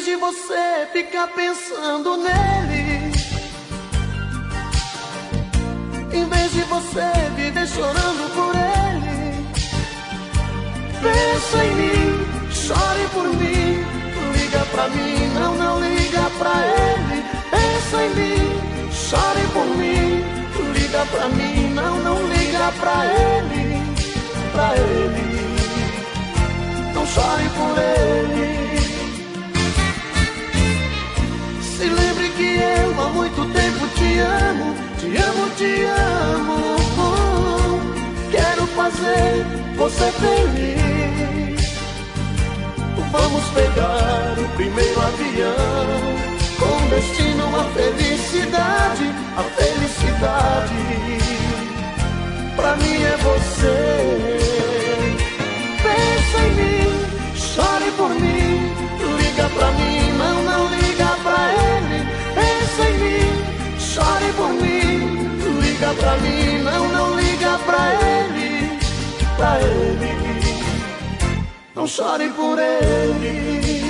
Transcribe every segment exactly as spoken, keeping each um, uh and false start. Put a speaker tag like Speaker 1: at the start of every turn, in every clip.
Speaker 1: vez de você ficar pensando nele, em vez de você viver chorando por ele, pensa em mim, chore por mim, liga pra mim, não, não liga pra ele. Pensa em mim, chore por mim, liga pra mim, não, não liga pra ele, pra ele, não chore por ele. Se lembre que eu há muito tempo te amo, te amo, te amo. Quero fazer você feliz. Vamos pegar o primeiro avião, com destino à felicidade, a felicidade. Pra mim é você. Pensa em mim, chore por mim, liga pra mim, não, não liga pra ele. Pensa em mim, chore por mim, liga pra mim, não, não liga pra ele, pra ele, não chore por ele.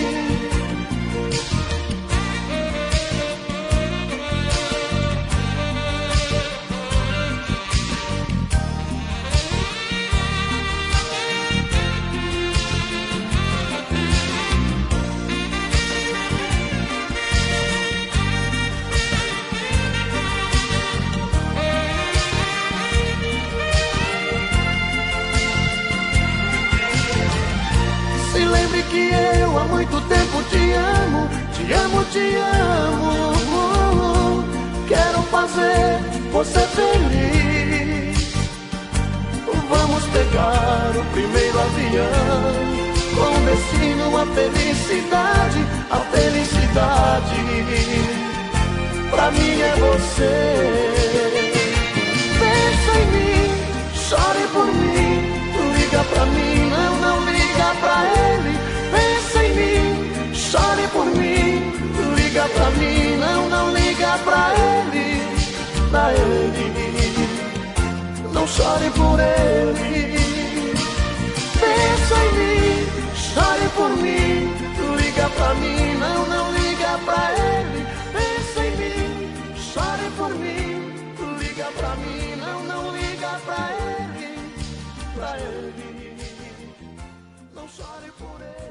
Speaker 1: Se lembre que eu há muito tempo te amo, te amo, te amo. Quero fazer você feliz. Vamos pegar o primeiro avião, com destino à felicidade, a felicidade. Pra mim é você. Pensa em mim, chore por mim, liga pra mim, não, não liga pra ele. Pensa em mim, chore por mim, liga pra mim, não, não liga pra ele, pra ele, não chore por ele. Pensa em mim, chore por mim, liga pra mim, não, não liga pra ele. Pensa em mim, chore por mim, liga pra mim, não, não liga pra ele, pra ele, não chore por ele.